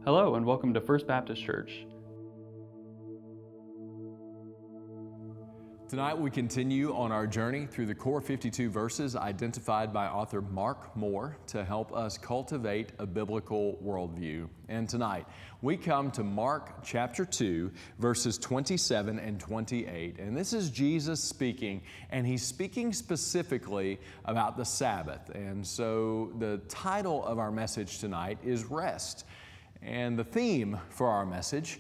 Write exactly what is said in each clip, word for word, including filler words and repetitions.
Hello and welcome to First Baptist Church. Tonight we continue on our journey through the core fifty-two verses identified by author Mark Moore to help us cultivate a biblical worldview. And tonight we come to Mark chapter two, verses twenty-seven and twenty-eight. And this is Jesus speaking, and he's speaking specifically about the Sabbath. And so the title of our message tonight is Rest. And the theme for our message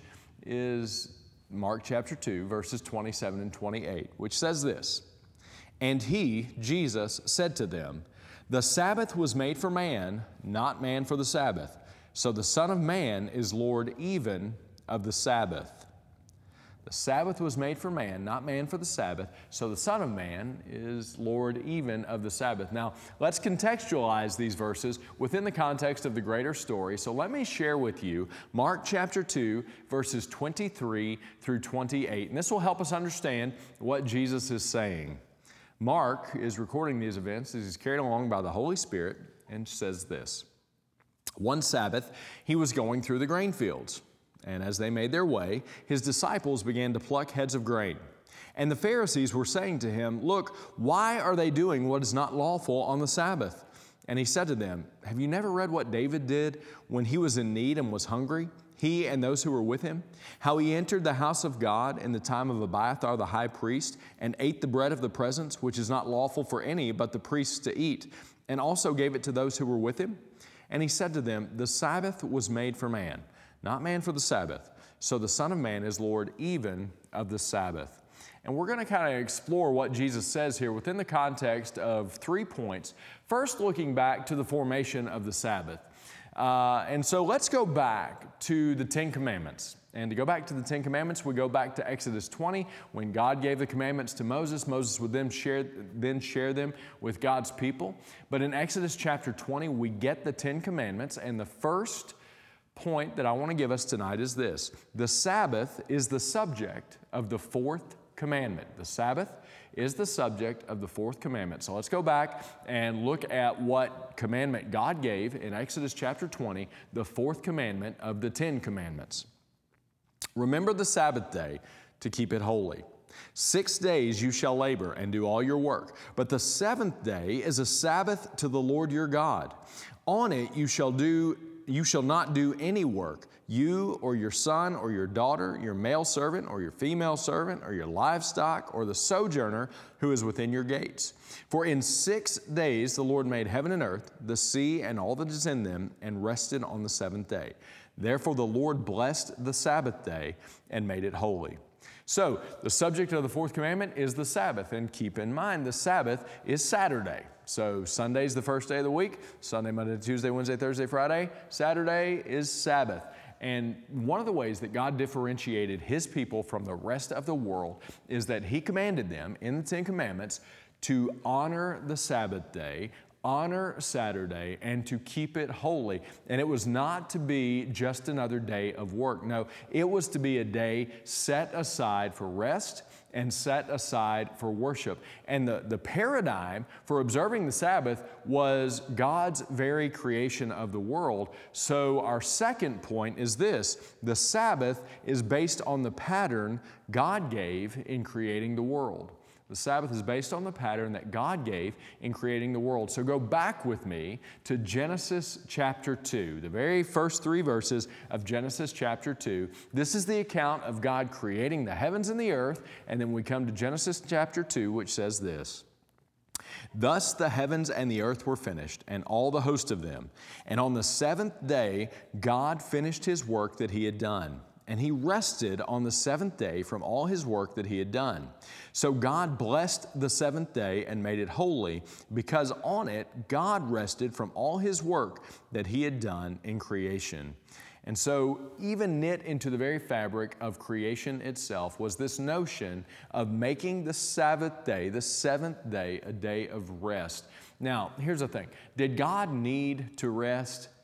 is Mark chapter two, verses twenty-seven and twenty-eight, which says this, "And he, Jesus, said to them, The Sabbath was made for man, not man for the Sabbath. So the Son of Man is Lord even of the Sabbath." The Sabbath was made for man, not man for the Sabbath. So the Son of Man is Lord even of the Sabbath. Now, let's contextualize these verses within the context of the greater story. So let me share with you Mark chapter two, verses twenty-three through twenty-eight. And this will help us understand what Jesus is saying. Mark is recording these events as he's carried along by the Holy Spirit and says this, "One Sabbath, he was going through the grain fields. And as they made their way, his disciples began to pluck heads of grain. And the Pharisees were saying to him, 'Look, why are they doing what is not lawful on the Sabbath?' And he said to them, 'Have you never read what David did when he was in need and was hungry, he and those who were with him? How he entered the house of God in the time of Abiathar the high priest and ate the bread of the presence, which is not lawful for any but the priests to eat, and also gave it to those who were with him?' And he said to them, 'The Sabbath was made for man, not man for the Sabbath. So the Son of Man is Lord even of the Sabbath.'" And we're going to kind of explore what Jesus says here within the context of three points. First, looking back to the formation of the Sabbath. Uh, and so let's go back to the Ten Commandments. And to go back to the Ten Commandments, we go back to Exodus twenty, when God gave the commandments to Moses. Moses would then share, then share them with God's people. But in Exodus chapter twenty, we get the Ten Commandments, and the first point that I want to give us tonight is this: the Sabbath is the subject of the fourth commandment. The Sabbath is the subject of the fourth commandment. So let's go back and look at what commandment God gave in Exodus chapter twenty, the fourth commandment of the Ten Commandments. "Remember the Sabbath day to keep it holy. Six days you shall labor and do all your work, but the seventh day is a Sabbath to the Lord your God. On it you shall do You shall not do any work, you or your son or your daughter, your male servant or your female servant, or your livestock, or the sojourner who is within your gates. For in six days the Lord made heaven and earth, the sea and all that is in them, and rested on the seventh day. Therefore the Lord blessed the Sabbath day and made it holy." So the subject of the fourth commandment is the Sabbath. And keep in mind, the Sabbath is Saturday. So Sunday's the first day of the week. Sunday, Monday, Tuesday, Wednesday, Thursday, Friday. Saturday is Sabbath. And one of the ways that God differentiated His people from the rest of the world is that He commanded them in the Ten Commandments to honor the Sabbath day, honor Saturday, and to keep it holy. And it was not to be just another day of work. No, it was to be a day set aside for rest and set aside for worship. And the, the paradigm for observing the Sabbath was God's very creation of the world. So our second point is this: the Sabbath is based on the pattern God gave in creating the world. The Sabbath is based on the pattern that God gave in creating the world. So go back with me to Genesis chapter two, the very first three verses of Genesis chapter two. This is the account of God creating the heavens and the earth, and then we come to Genesis chapter two, which says this: "Thus the heavens and the earth were finished, and all the host of them. And on the seventh day God finished His work that He had done. And He rested on the seventh day from all His work that He had done. So God blessed the seventh day and made it holy, because on it God rested from all His work that He had done in creation." And so even knit into the very fabric of creation itself was this notion of making the Sabbath day, the seventh day, a day of rest. Now, here's the thing. Did God need to rest?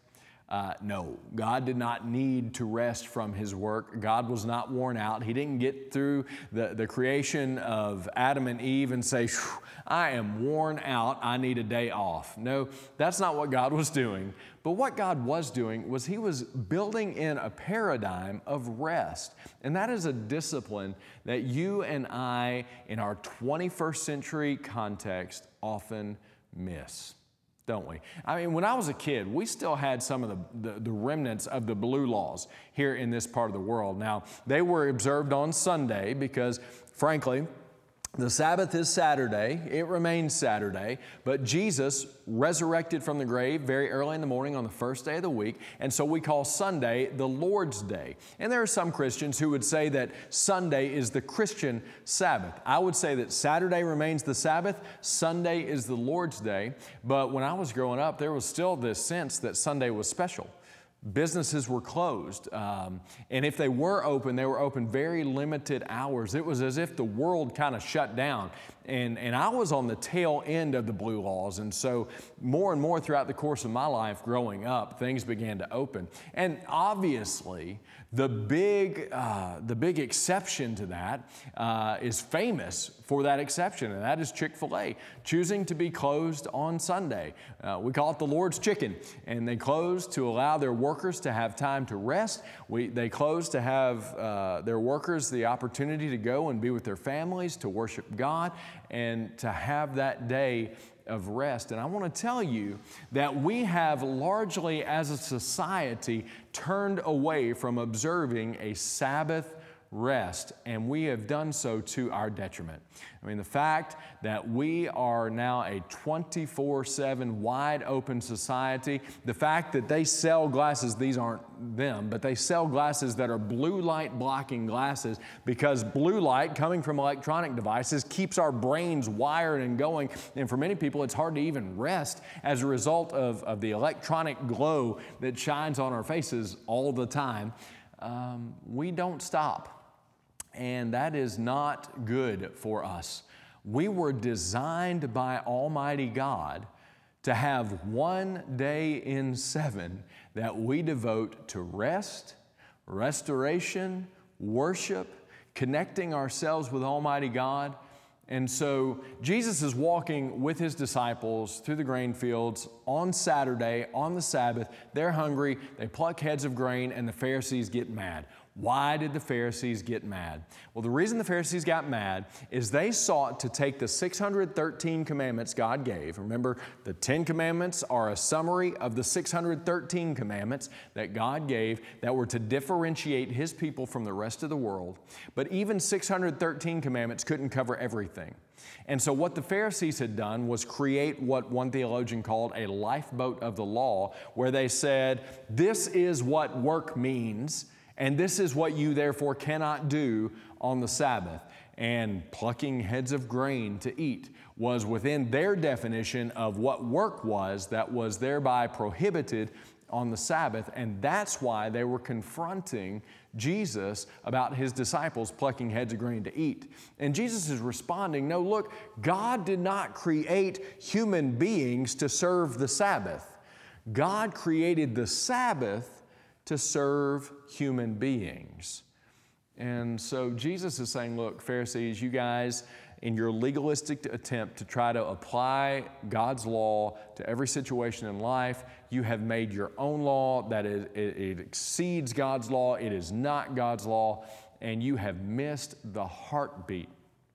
Uh, no, God did not need to rest from His work. God was not worn out. He didn't get through the, the creation of Adam and Eve and say, I am worn out, I need a day off. No, that's not what God was doing. But what God was doing was He was building in a paradigm of rest. And that is a discipline that you and I, in our twenty-first century context, often miss. Don't we? I mean, when I was a kid, we still had some of the, the, the remnants of the blue laws here in this part of the world. Now, they were observed on Sunday because, frankly, the Sabbath is Saturday. It remains Saturday. But Jesus resurrected from the grave very early in the morning on the first day of the week. And so we call Sunday the Lord's Day. And there are some Christians who would say that Sunday is the Christian Sabbath. I would say that Saturday remains the Sabbath. Sunday is the Lord's Day. But when I was growing up, there was still this sense that Sunday was special. Businesses were closed, um, and if they were open, they were open very limited hours. It was as if the world kind of shut down, and, and I was on the tail end of the blue laws, and so more and more throughout the course of my life growing up, things began to open. And obviously, the big, uh, the big exception to that uh, is famous for that exception, and that is Chick-fil-A, choosing to be closed on Sunday. Uh, we call it the Lord's Chicken, and they closed to allow their workers to have time to rest. We, they closed to have uh, their workers the opportunity to go and be with their families, to worship God, and to have that day of rest. And I want to tell you that we have largely as a society turned away from observing a Sabbath rest, and we have done so to our detriment. I mean, the fact that we are now a twenty-four seven wide open society, the fact that they sell glasses, these aren't them, but they sell glasses that are blue light blocking glasses because blue light coming from electronic devices keeps our brains wired and going. And for many people, it's hard to even rest as a result of, of the electronic glow that shines on our faces all the time. Um, we don't stop. And that is not good for us. We were designed by Almighty God to have one day in seven that we devote to rest, restoration, worship, connecting ourselves with Almighty God. And so Jesus is walking with His disciples through the grain fields on Saturday, on the Sabbath. They're hungry, they pluck heads of grain, and the Pharisees get mad. Why did the Pharisees get mad? Well, the reason the Pharisees got mad is they sought to take the six hundred thirteen commandments God gave. Remember, the Ten Commandments are a summary of the six hundred thirteen commandments that God gave that were to differentiate His people from the rest of the world. But even six hundred thirteen commandments couldn't cover everything. And so what the Pharisees had done was create what one theologian called a lifeboat of the law, where they said, this is what work means, and this is what you therefore cannot do on the Sabbath. And plucking heads of grain to eat was within their definition of what work was that was thereby prohibited on the Sabbath. And that's why they were confronting Jesus about His disciples plucking heads of grain to eat. And Jesus is responding, no, look, God did not create human beings to serve the Sabbath. God created the Sabbath to serve human beings. And so Jesus is saying, look, Pharisees, you guys, in your legalistic attempt to try to apply God's law to every situation in life, you have made your own law that is, it, it exceeds God's law. It is not God's law, and you have missed the heartbeat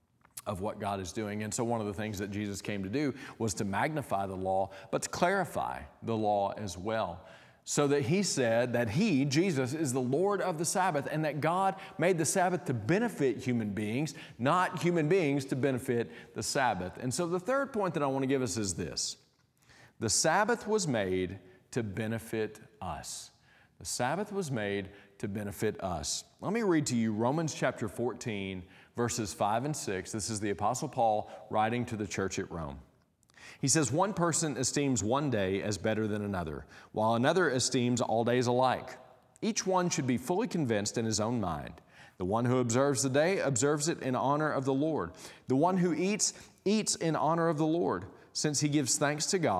of what God is doing. And so one of the things that Jesus came to do was to magnify the law, but to clarify the law as well. So that He said that He, Jesus, is the Lord of the Sabbath, and that God made the Sabbath to benefit human beings, not human beings to benefit the Sabbath. And so the third point that I want to give us is this. The Sabbath was made to benefit us. The Sabbath was made to benefit us. Let me read to you Romans chapter fourteen, verses five and six. This is the Apostle Paul writing to the church at Rome. He says, one person esteems one day as better than another, while another esteems all days alike. Each one should be fully convinced in his own mind. The one who observes the day observes it in honor of the Lord. The one who eats, eats in honor of the Lord, since he gives thanks to God,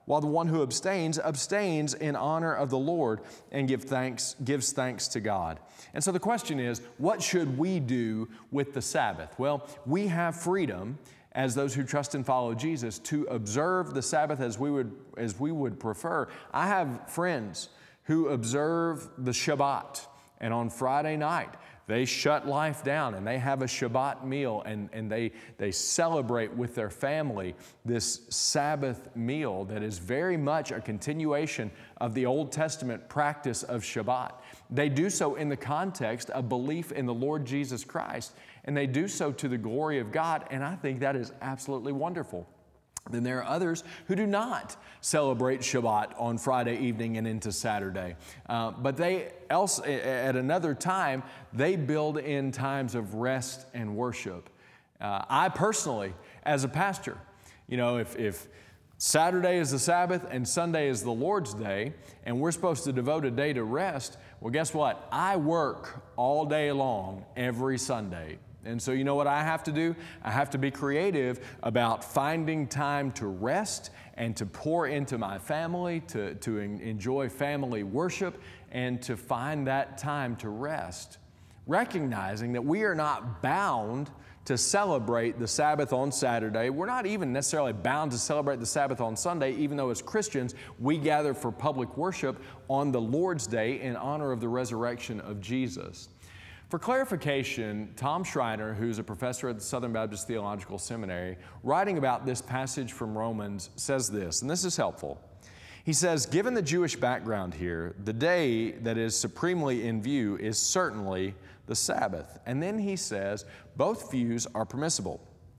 while the one who abstains, abstains in honor of the Lord and give thanks, gives thanks to God. And so the question is, what should we do with the Sabbath? Well, we have freedom as those who trust and follow Jesus to observe the Sabbath as we would, as we would prefer. I have friends who observe the Shabbat, and on Friday night, they shut life down and they have a Shabbat meal and, and they, they celebrate with their family this Sabbath meal that is very much a continuation of the Old Testament practice of Shabbat. They do so in the context of belief in the Lord Jesus Christ, and they do so to the glory of God, and I think that is absolutely wonderful. Then there are others who do not celebrate Shabbat on Friday evening and into Saturday. Uh, but they else at another time, they build in times of rest and worship. Uh, I personally, as a pastor, you know, if, if Saturday is the Sabbath and Sunday is the Lord's Day, and we're supposed to devote a day to rest, well, guess what? I work all day long every Sunday. And so you know what I have to do? I have to be creative about finding time to rest and to pour into my family, to, to enjoy family worship, and to find that time to rest. Recognizing that we are not bound to celebrate the Sabbath on Saturday. We're not even necessarily bound to celebrate the Sabbath on Sunday, even though as Christians, we gather for public worship on the Lord's Day in honor of the resurrection of Jesus. For clarification, Tom Schreiner, who's a professor at the Southern Baptist Theological Seminary, writing about this passage from Romans, says this, and this is helpful. He says, given the Jewish background here, the day that is supremely in view is certainly the Sabbath. And then he says, both views are permissible.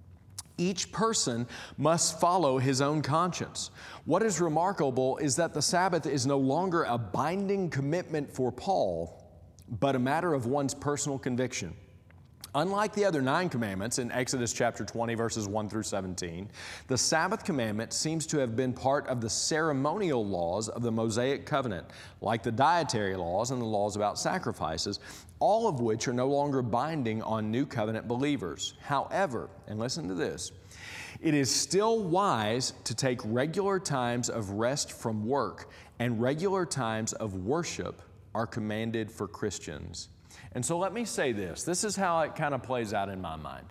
Each person must follow his own conscience. What is remarkable is that the Sabbath is no longer a binding commitment for Paul, but a matter of one's personal conviction. Unlike the other nine commandments in Exodus chapter twenty, verses one through seventeen, the Sabbath commandment seems to have been part of the ceremonial laws of the Mosaic covenant, like the dietary laws and the laws about sacrifices, all of which are no longer binding on new covenant believers. However, and listen to this, it is still wise to take regular times of rest from work, and regular times of worship are commanded for Christians. And so let me say this. This is how it kind of plays out in my mind.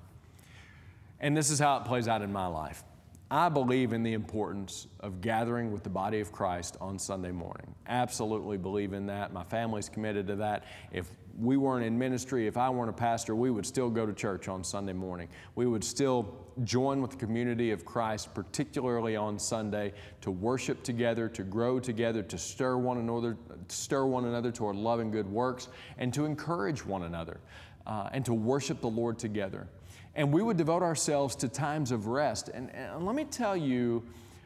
And this is how it plays out in my life. I believe in the importance of gathering with the body of Christ on Sunday morning. Absolutely believe in that. My family's committed to that. If we weren't in ministry, if I weren't a pastor, we would still go to church on Sunday morning. We would still join with the community of Christ, particularly on Sunday, to worship together, to grow together, to stir one another, stir one another toward love and good works, and to encourage one another, uh, and to worship the Lord together. And we would devote ourselves to times of rest. And, and let me tell you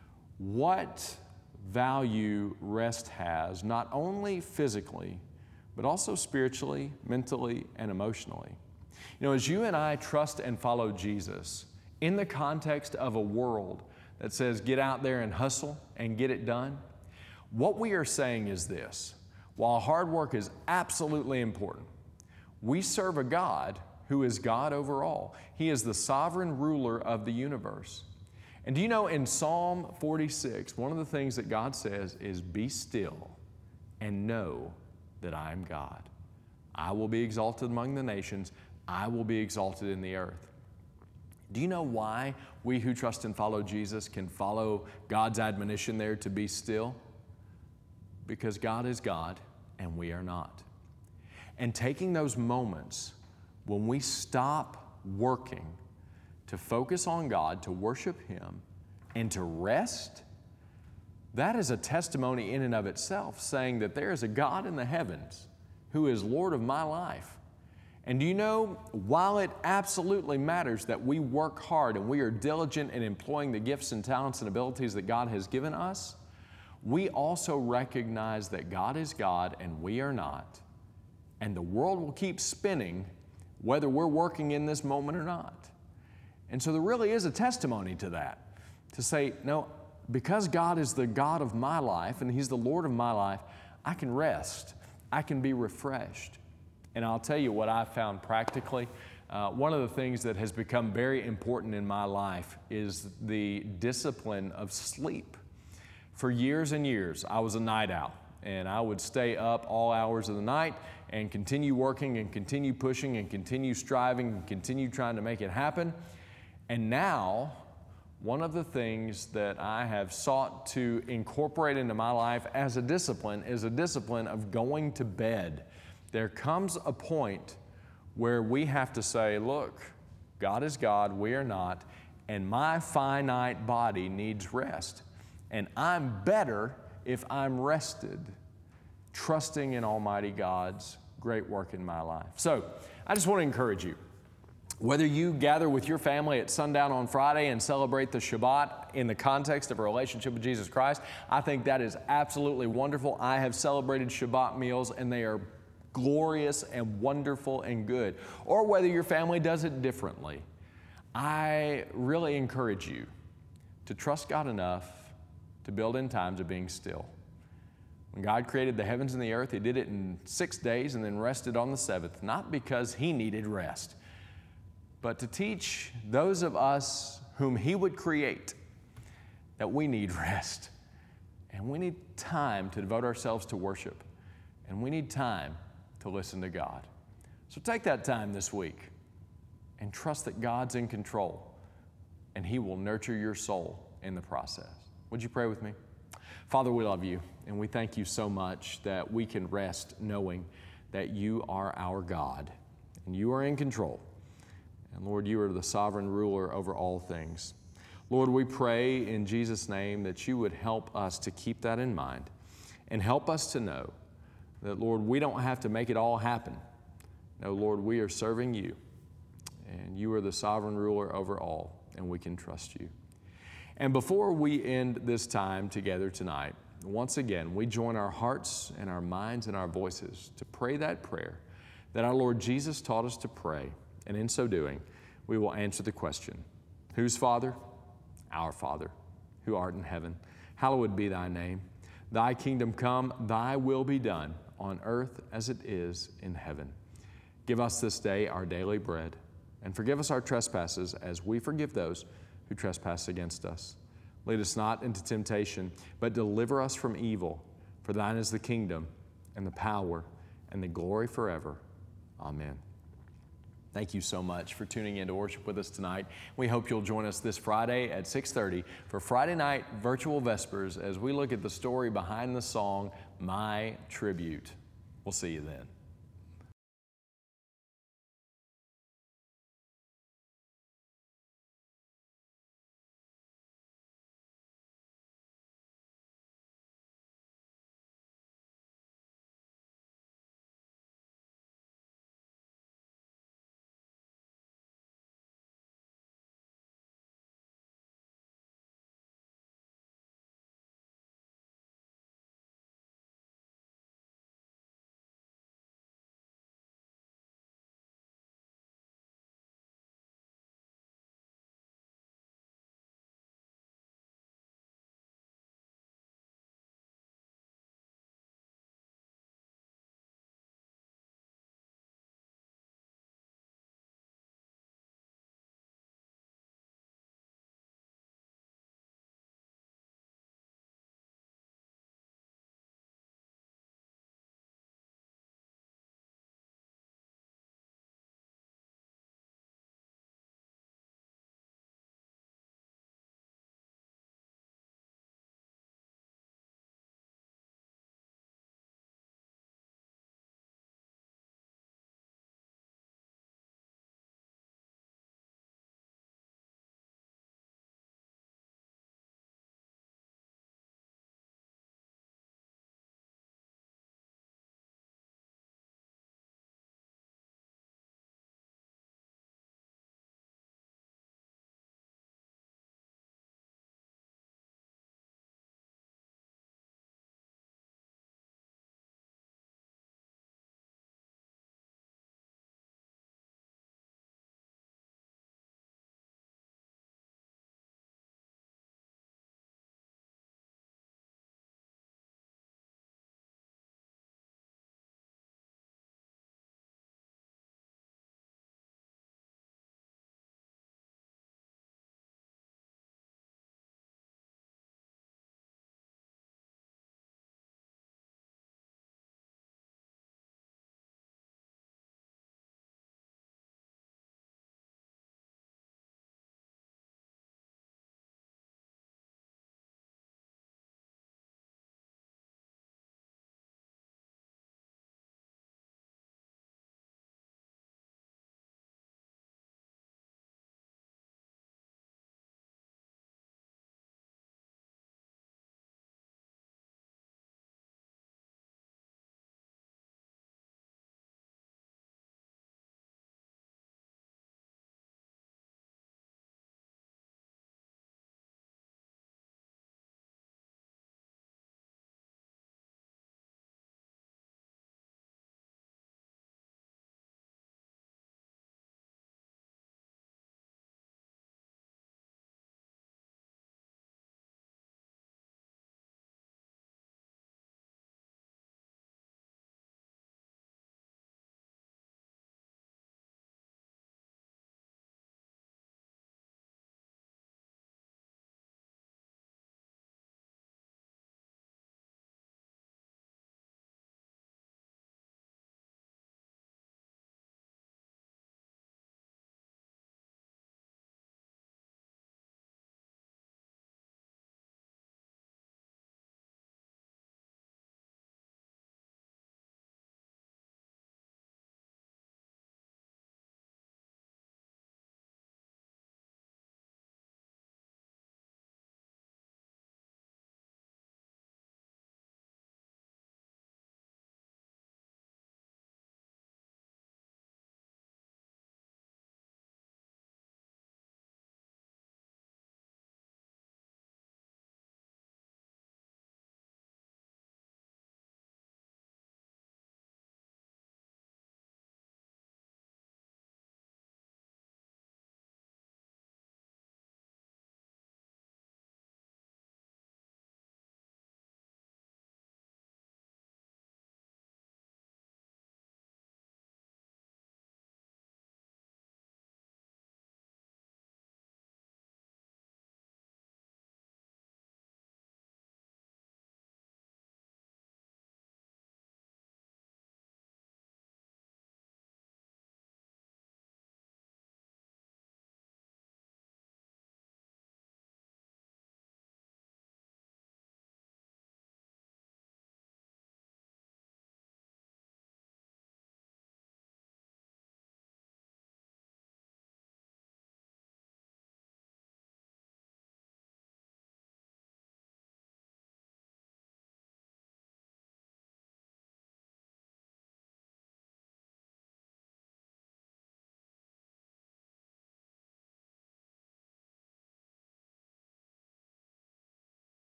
what value rest has, not only physically, but also spiritually, mentally, and emotionally. You know, as you and I trust and follow Jesus in the context of a world that says get out there and hustle and get it done, what we are saying is this: while hard work is absolutely important, we serve a God who is God over all. He is the sovereign ruler of the universe. And do you know, in Psalm forty-six, one of the things that God says is, be still and know that I am God. I will be exalted among the nations. I will be exalted in the earth. Do you know why we who trust and follow Jesus can follow God's admonition there to be still? Because God is God and we are not. And taking those moments when we stop working to focus on God, to worship Him, and to rest, that is a testimony in and of itself, saying that there is a God in the heavens who is Lord of my life. And do you know, while it absolutely matters that we work hard and we are diligent in employing the gifts and talents and abilities that God has given us, we also recognize that God is God and we are not. And the world will keep spinning whether we're working in this moment or not. And so there really is a testimony to that, to say, no, because God is the God of my life and He's the Lord of my life, I can rest, I can be refreshed. And I'll tell you what I've found practically. Uh, one of the things that has become very important in my life is the discipline of sleep. For years and years, I was a night owl, and I would stay up all hours of the night and continue working and continue pushing and continue striving and continue trying to make it happen. And now, one of the things that I have sought to incorporate into my life as a discipline is a discipline of going to bed. There comes a point where we have to say, look, God is God, we are not, and my finite body needs rest. And I'm better if I'm rested, trusting in Almighty God's great work in my life. So I just want to encourage you. Whether you gather with your family at sundown on Friday and celebrate the Shabbat in the context of a relationship with Jesus Christ, I think that is absolutely wonderful. I have celebrated Shabbat meals and they are glorious and wonderful and good. Or whether your family does it differently, I really encourage you to trust God enough to build in times of being still. When God created the heavens and the earth, He did it in six days and then rested on the seventh, not because He needed rest, but to teach those of us whom He would create that we need rest. And we need time to devote ourselves to worship. And we need time to listen to God. So take that time this week and trust that God's in control and He will nurture your soul in the process. Would you pray with me? Father, we love you and we thank you so much that we can rest knowing that you are our God and you are in control. And Lord, you are the sovereign ruler over all things. Lord, we pray in Jesus' name that you would help us to keep that in mind and help us to know that, Lord, we don't have to make it all happen. No, Lord, we are serving you and you are the sovereign ruler over all and we can trust you. And before we end this time together tonight, once again, we join our hearts and our minds and our voices to pray that prayer that our Lord Jesus taught us to pray. And in so doing, we will answer the question, whose Father? Our Father, who art in heaven. Hallowed be thy name. Thy kingdom come, thy will be done on earth as it is in heaven. Give us this day our daily bread, and forgive us our trespasses as we forgive those who trespass against us. Lead us not into temptation, but deliver us from evil. For thine is the kingdom, and the power, and the glory forever. Amen. Thank you so much for tuning in to worship with us tonight. We hope you'll join us this Friday at six thirty for Friday night virtual Vespers as we look at the story behind the song, My Tribute. We'll see you then.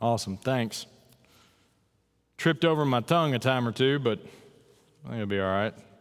Awesome, thanks. Tripped over my tongue a time or two, but I think it'll be all right.